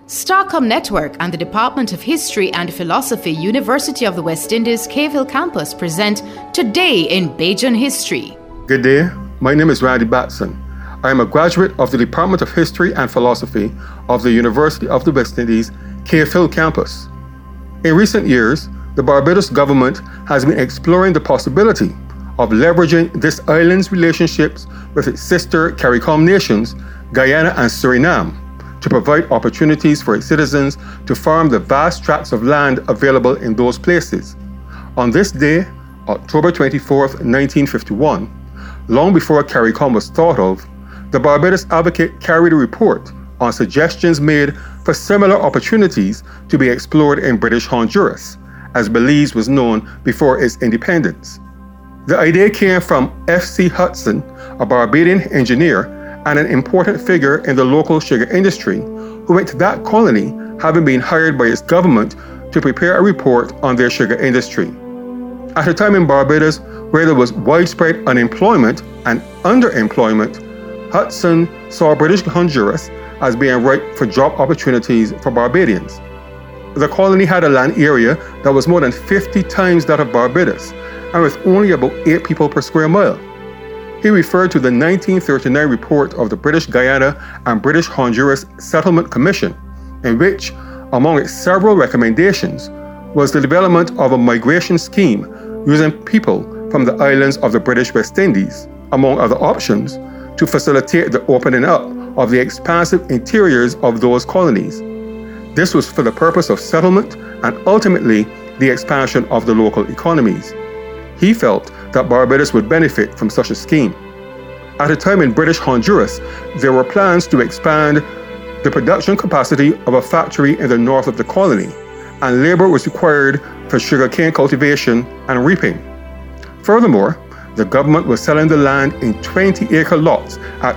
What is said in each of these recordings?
Starcom Network and the Department of History and Philosophy, University of the West Indies, Cave Hill Campus present Today in Bajan History. Good day, my name is Randy Batson. I am a graduate of the Department of History and Philosophy of the University of the West Indies, Cave Hill Campus. In recent years, the Barbados government has been exploring the possibility of leveraging this island's relationships with its sister CARICOM nations, Guyana and Suriname, to provide opportunities for its citizens to farm the vast tracts of land available in those places. On this day, October 24, 1951, long before CARICOM was thought of, the Barbados Advocate carried a report on suggestions made for similar opportunities to be explored in British Honduras, as Belize was known before its independence. The idea came from F.C. Hudson, a Barbadian engineer and an important figure in the local sugar industry, who went to that colony having been hired by its government to prepare a report on their sugar industry. At a time in Barbados where there was widespread unemployment and underemployment, Hudson saw British Honduras as being ripe for job opportunities for Barbadians. The colony had a land area that was more than 50 times that of Barbados, and with only about 8 people per square mile. He referred to the 1939 report of the British Guyana and British Honduras Settlement Commission, in which, among its several recommendations, was the development of a migration scheme using people from the islands of the British West Indies, among other options, to facilitate the opening up of the expansive interiors of those colonies. This was for the purpose of settlement and ultimately the expansion of the local economies. He felt that Barbados would benefit from such a scheme. At a time in British Honduras, there were plans to expand the production capacity of a factory in the north of the colony, and labor was required for sugarcane cultivation and reaping. Furthermore, the government was selling the land in 20-acre lots at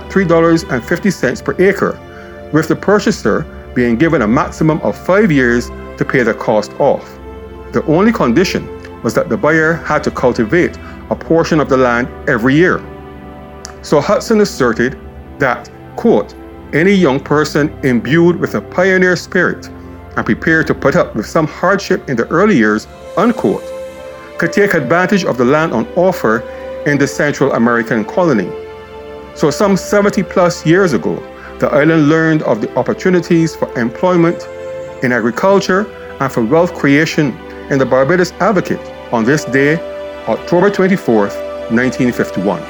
$3.50 per acre, with the purchaser being given a maximum of 5 years to pay the cost off. The only condition was that the buyer had to cultivate a portion of the land every year. So Hudson asserted that, quote, any young person imbued with a pioneer spirit and prepared to put up with some hardship in the early years, unquote, could take advantage of the land on offer in the Central American colony. So some 70 plus years ago, the island learned of the opportunities for employment in agriculture and for wealth creation in the Barbados Advocate on this day, October 24th, 1951.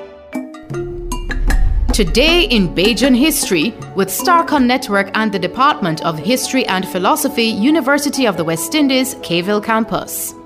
Today in Bajan History with Starcom Network and the Department of History and Philosophy, University of the West Indies, Cave Hill Campus.